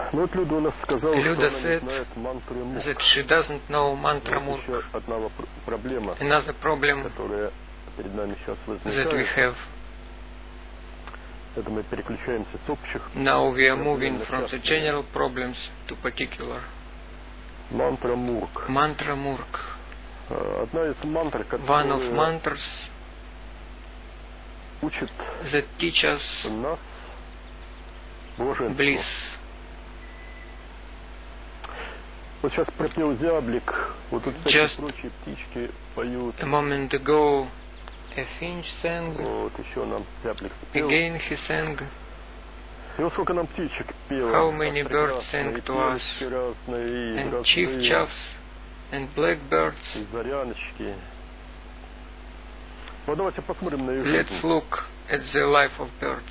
Luda said that she doesn't know mantra murk. Another problem that we have. Now we are moving from the general problems to particular. Mantra murk. Mantra murk. One of mantras that teach us bliss. Just a moment ago, a finch sang. Again he sang. How many birds sang to us, and chiff-chaffs, and blackbirds. Let's look at the life of birds.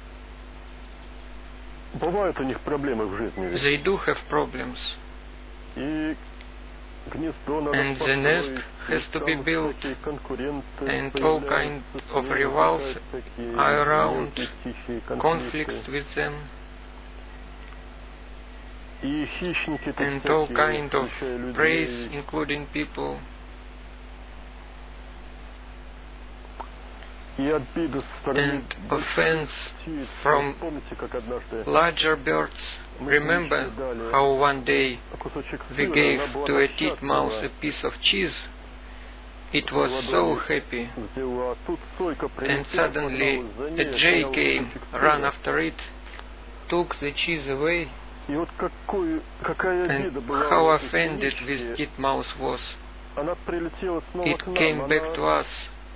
They do have problems. And the nest has to be built, and all kinds of rivals are around, conflicts with them, and all kinds of praise, including people, and offense from larger birds. Remember how one day we gave to a titmouse a piece of cheese? It was so happy, and suddenly a jay came, ran after it, took the cheese away, and how offended this titmouse was. It came back to us.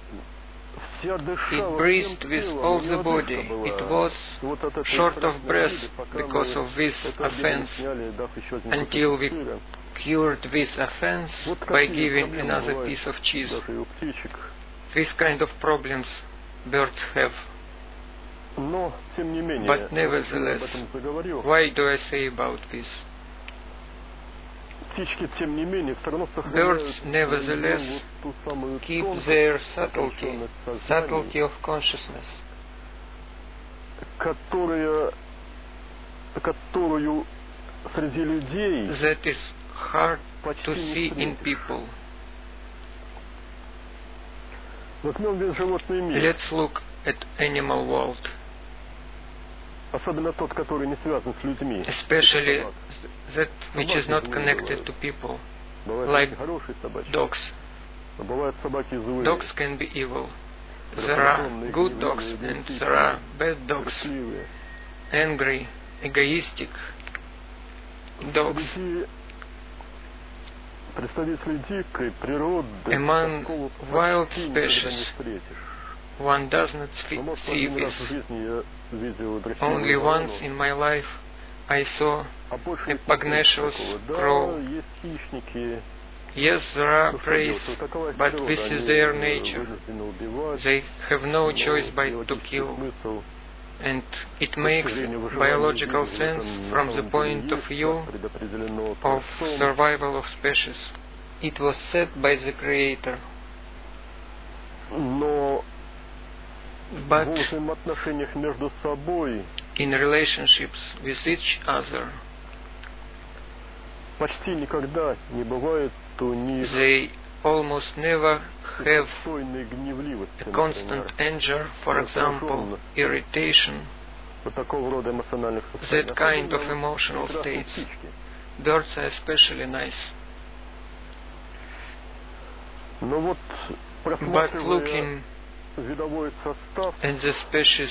It breathed with all the body. It was short of breath because of this offense, until we cured this offense by giving another piece of cheese. This kind of problems birds have. But nevertheless, why do I say about this? Birds, nevertheless, keep their subtlety of consciousness, that is hard to see in people. Let's look at animal world, especially that which is not connected to people, like dogs. Dogs can be evil. There are good dogs and there are bad dogs, angry, egoistic dogs. Among wild species, one does not see this. Only once in my life I saw a pugnacious crow. Yes, there are preys, but this is their nature. They have no choice but to kill. And it makes biological sense from the point of view of survival of species. It was set by the Creator. But in relationships with each other, they almost never have a constant anger, for example, irritation, that kind of emotional states. Birds are especially nice. But looking at the species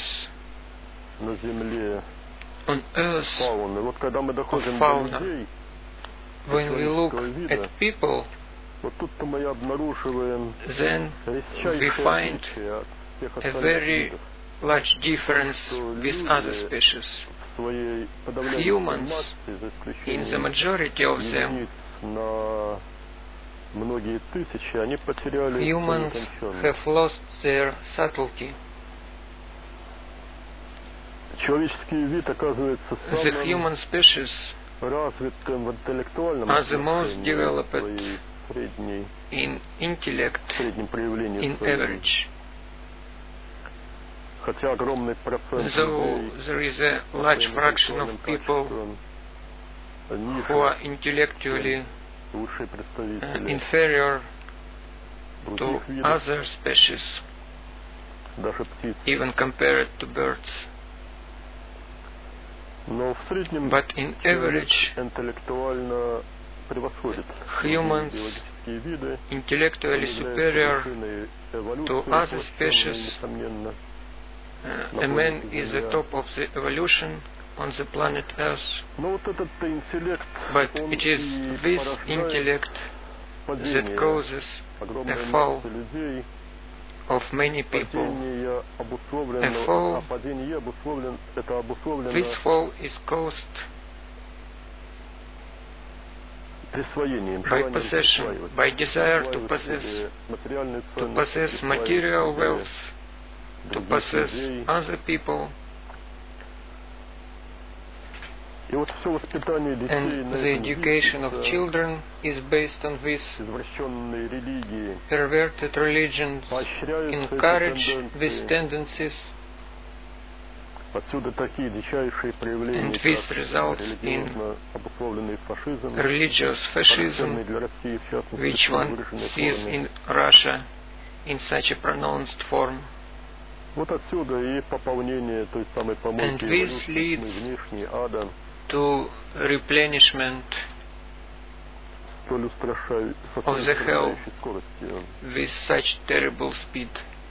on earth of fauna, when we look at people, then we find a very large difference with other species. Humans, in the majority of them, humans have lost their subtlety. The human species are the most developed in intellect in average. Though there is a large fraction of people who are intellectually inferior to other species, even compared to birds. But in average, humans intellectually superior to other species. A man is the top of the evolution on the planet Earth. But it is this intellect that causes a fall of many people. A fall. This fall is caused by possession, by desire to possess material wealth, to possess other people. And the education of children is based on this. Perverted religions encourage these tendencies, and this results in religious fascism, which one sees in Russia in such a pronounced form. And this leads to replenishment of the hell with such terrible speed.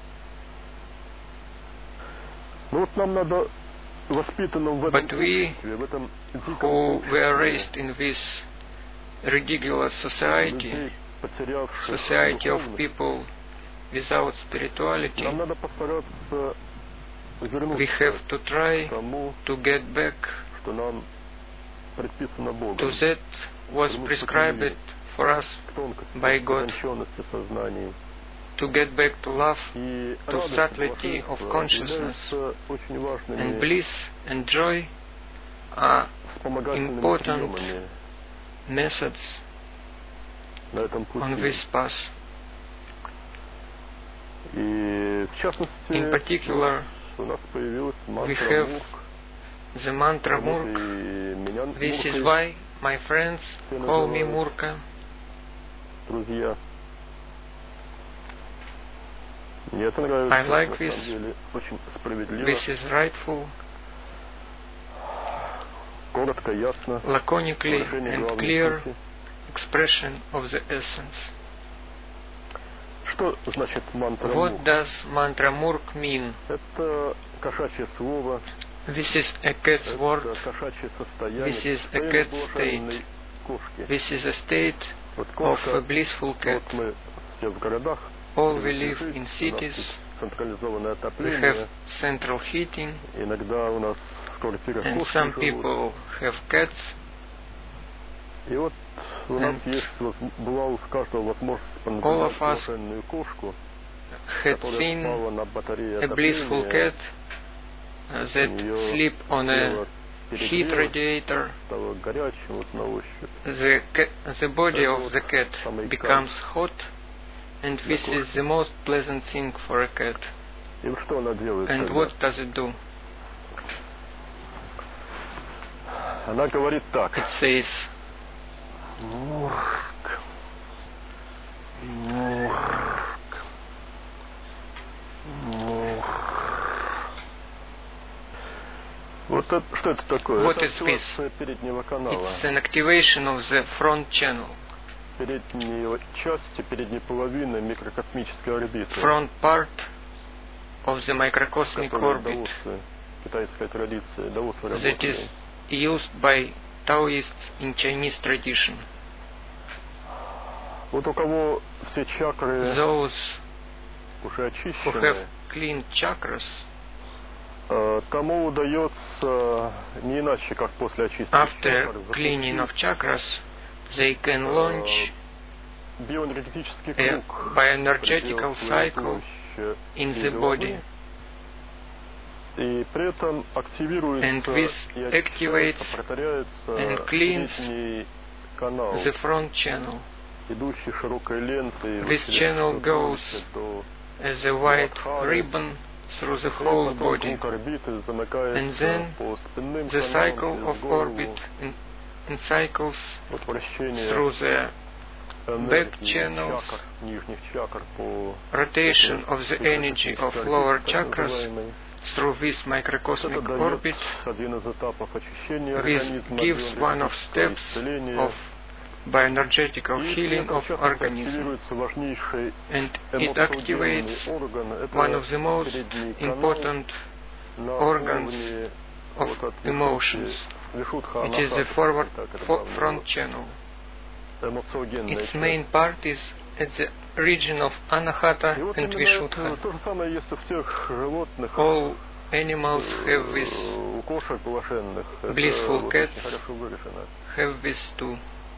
But we, who were raised in this ridiculous society, society of people without spirituality, we have to try to get back to that was prescribed for us by God, to get back to love, to subtlety of consciousness, and bliss and joy are important methods on this path. In particular, we have the mantra Murk. This is why my friends call me Murka. I like this. This is rightful, laconically and clear expression of the essence. What does mantra Murk mean? This is a cat's word. This is a cat state. This is a state of a blissful cat. All we live in cities. We have central heating. And some people have cats. And all of us had seen a blissful cat that sleep on a heat radiator. The body of the cat becomes hot, and this is the most pleasant thing for a cat. And what does it do? It says, Murk, Murk, Murk. What is this? It's an activation of the front channel. Front part of the microcosmic orbit that is used by Taoists in Chinese tradition. Those who have clean chakras, after cleaning of chakras, they can launch a bioenergetical cycle in the body. And this activates and cleans the front channel. This channel goes as a white ribbon through the whole body, and then the cycle of orbit and cycles through the back channels, rotation of the energy of lower chakras through this microcosmic orbit. This gives one of steps of bioenergetical healing of organism, and it activates one of the most important organs of emotions. It is the front channel. Its main part is at the region of Anahata and Vishuddha. All animals have this. Blissful cats have this too.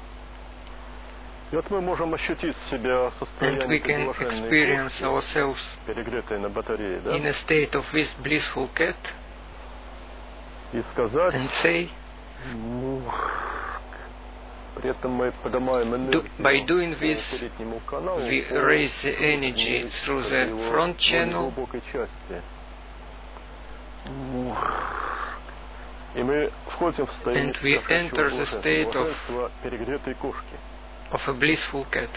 And we can experience ourselves in a state of this blissful cat and say, by doing this, we raise the energy through the front channel, and we enter the state of a blissful cat.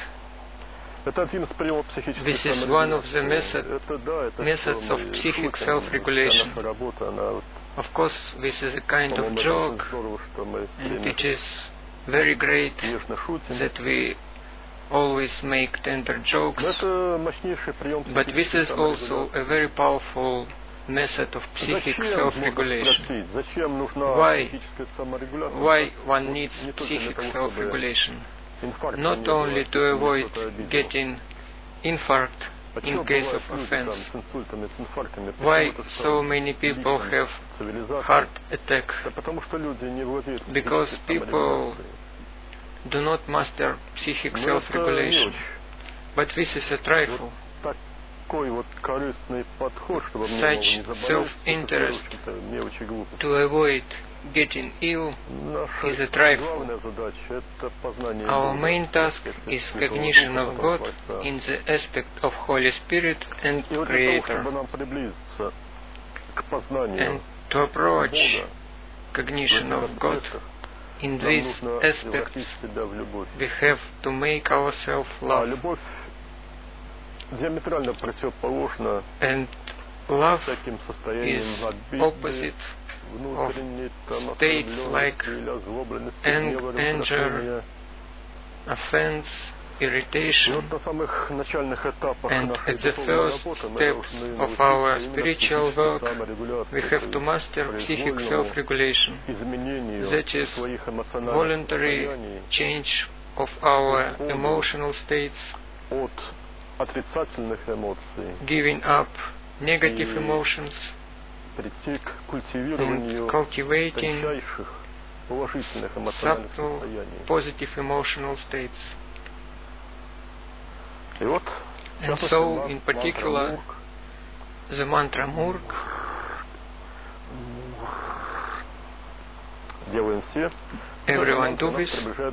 This is one of the methods of psychic self-regulation. Of course, this is a kind of joke, and it is very great that we always make tender jokes, but this is also a very powerful method of psychic self-regulation. Why one needs psychic self-regulation? Not only to avoid getting infarct in case of offense. Why so many people have heart attack? Because people do not master psychic self-regulation. But this is a trifle. Such self-interest to avoid getting ill is a trifle. Our main task is cognition of God in the aspect of Holy Spirit and Creator. And to approach cognition of God in these aspects, we have to make ourselves love. And love is opposite of states like anger, offense, irritation. And at the first steps of our spiritual work, we have to master psychic self-regulation. That is voluntary change of our emotional states, giving up negative emotions, and cultivating subtle positive emotional states. And so, in particular, the mantra Murk, everyone do this.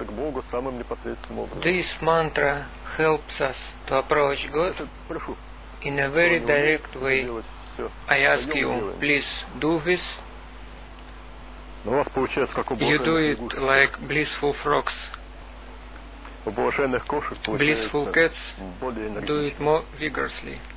This mantra helps us to approach God in a very direct way. I ask you, please do this. You do it like blissful frogs. Blissful cats do it more vigorously.